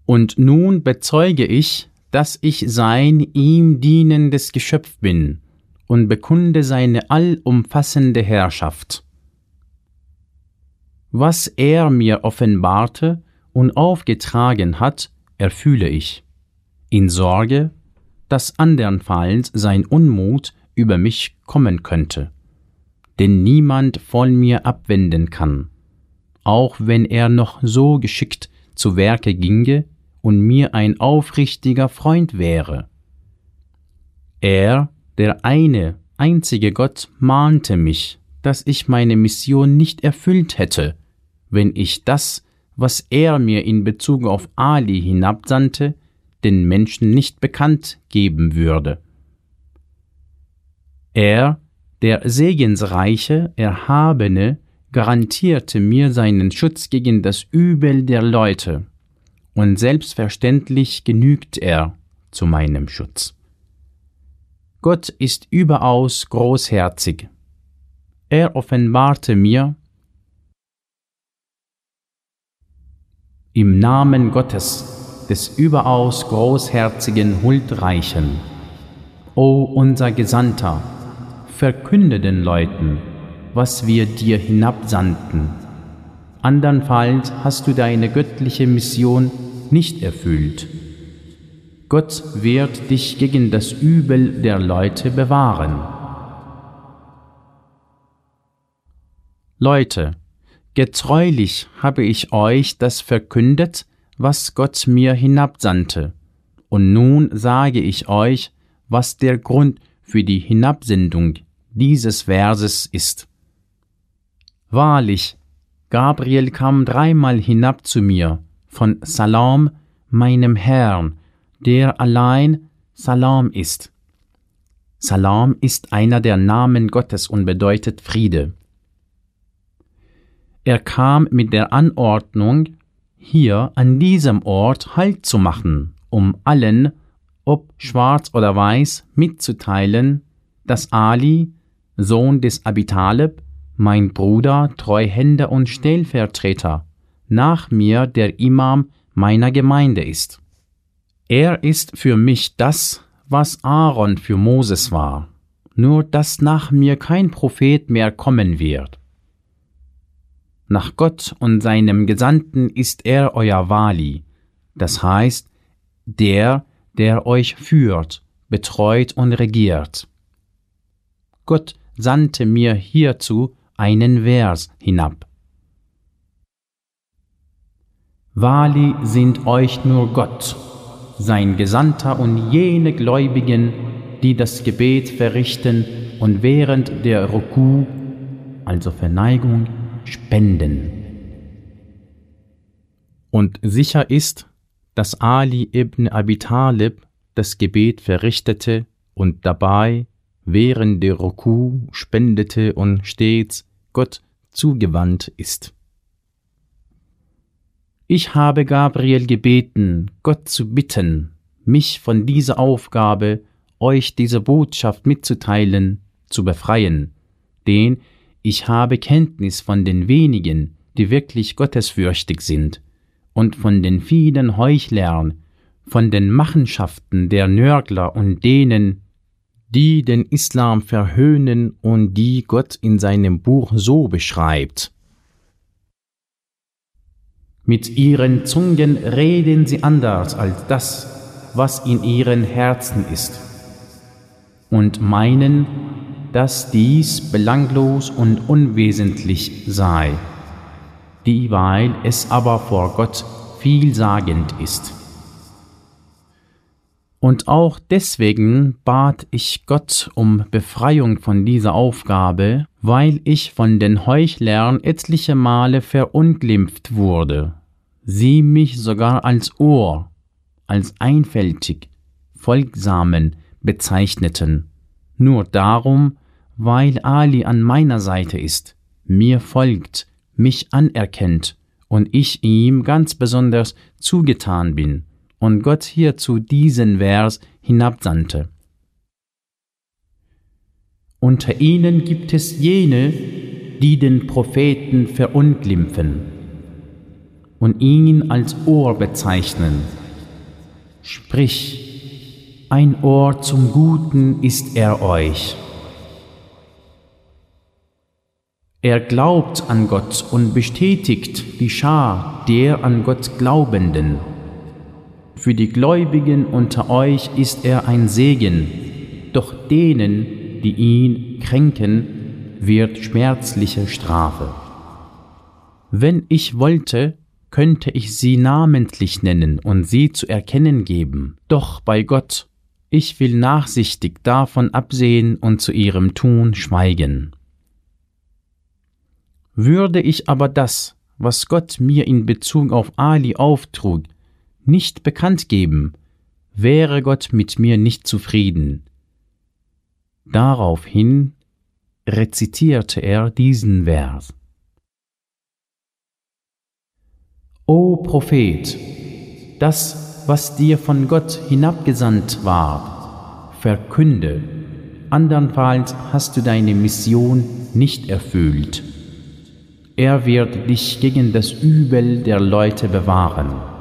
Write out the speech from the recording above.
Und nun bezeuge ich, dass ich sein ihm dienendes Geschöpf bin und bekunde seine allumfassende Herrschaft. Was er mir offenbarte und aufgetragen hat, erfülle ich, in Sorge, dass andernfalls sein Unmut über mich kommen könnte, den niemand von mir abwenden kann, auch wenn er noch so geschickt zu Werke ginge und mir ein aufrichtiger Freund wäre. Er, der einzige Gott, mahnte mich, dass ich meine Mission nicht erfüllt hätte, wenn ich das, was er mir in Bezug auf Ali hinabsandte, den Menschen nicht bekannt geben würde. Er, der segensreiche, Erhabene, garantierte mir seinen Schutz gegen das Übel der Leute, und selbstverständlich genügt er zu meinem Schutz. Gott ist überaus großherzig. Er offenbarte mir im Namen Gottes, des überaus großherzigen Huldreichen: O unser Gesandter, verkünde den Leuten, was wir dir hinabsandten. Andernfalls hast du deine göttliche Mission nicht erfüllt. Gott wird dich gegen das Übel der Leute bewahren. Leute, getreulich habe ich euch das verkündet, was Gott mir hinabsandte. Und nun sage ich euch, was der Grund für die Hinabsendung dieses Verses ist. Wahrlich, Gabriel kam 3-mal hinab zu mir, von Salam, meinem Herrn, der allein Salam ist. Salam ist einer der Namen Gottes und bedeutet Friede. Er kam mit der Anordnung, hier an diesem Ort Halt zu machen, um allen, ob schwarz oder weiß, mitzuteilen, dass Ali, Sohn des Abi Talib, mein Bruder, Treuhänder und Stellvertreter, nach mir der Imam meiner Gemeinde ist. Er ist für mich das, was Aaron für Moses war, nur dass nach mir kein Prophet mehr kommen wird. Nach Gott und seinem Gesandten ist er euer Wali, das heißt, der euch führt, betreut und regiert. Gott sandte mir hierzu einen Vers hinab. Wali sind euch nur Gott, sein Gesandter und jene Gläubigen, die das Gebet verrichten und während der Ruku, also Verneigung, spenden. Und sicher ist, dass Ali ibn Abi Talib das Gebet verrichtete und dabei während der Ruku spendete und stets Gott zugewandt ist. Ich habe Gabriel gebeten, Gott zu bitten, mich von dieser Aufgabe, euch diese Botschaft mitzuteilen, zu befreien, denn ich habe Kenntnis von den wenigen, die wirklich gottesfürchtig sind, und von den vielen Heuchlern, von den Machenschaften der Nörgler und denen, die den Islam verhöhnen und die Gott in seinem Buch so beschreibt. Mit ihren Zungen reden sie anders als das, was in ihren Herzen ist, und meinen, dass dies belanglos und unwesentlich sei, dieweil es aber vor Gott vielsagend ist. Und auch deswegen bat ich Gott um Befreiung von dieser Aufgabe, weil ich von den Heuchlern etliche Male verunglimpft wurde, sie mich sogar als Ohr, als einfältig, Folgsamen bezeichneten, nur darum, weil Ali an meiner Seite ist, mir folgt, mich anerkennt und ich ihm ganz besonders zugetan bin und Gott hierzu diesen Vers hinabsandte. Unter ihnen gibt es jene, die den Propheten verunglimpfen. und ihn als Ohr bezeichnen. Sprich, ein Ohr zum Guten ist er euch. Er glaubt an Gott und bestätigt die Schar der an Gott Glaubenden. Für die Gläubigen unter euch ist er ein Segen, doch denen, die ihn kränken, wird schmerzliche Strafe. Wenn ich wollte, könnte ich sie namentlich nennen und sie zu erkennen geben. Doch bei Gott, ich will nachsichtig davon absehen und zu ihrem Tun schweigen. Würde ich aber das, was Gott mir in Bezug auf Ali auftrug, nicht bekannt geben, wäre Gott mit mir nicht zufrieden. Daraufhin rezitierte er diesen Vers. O Prophet, das, was dir von Gott hinabgesandt war, verkünde, andernfalls hast du deine Mission nicht erfüllt. Er wird dich gegen das Übel der Leute bewahren.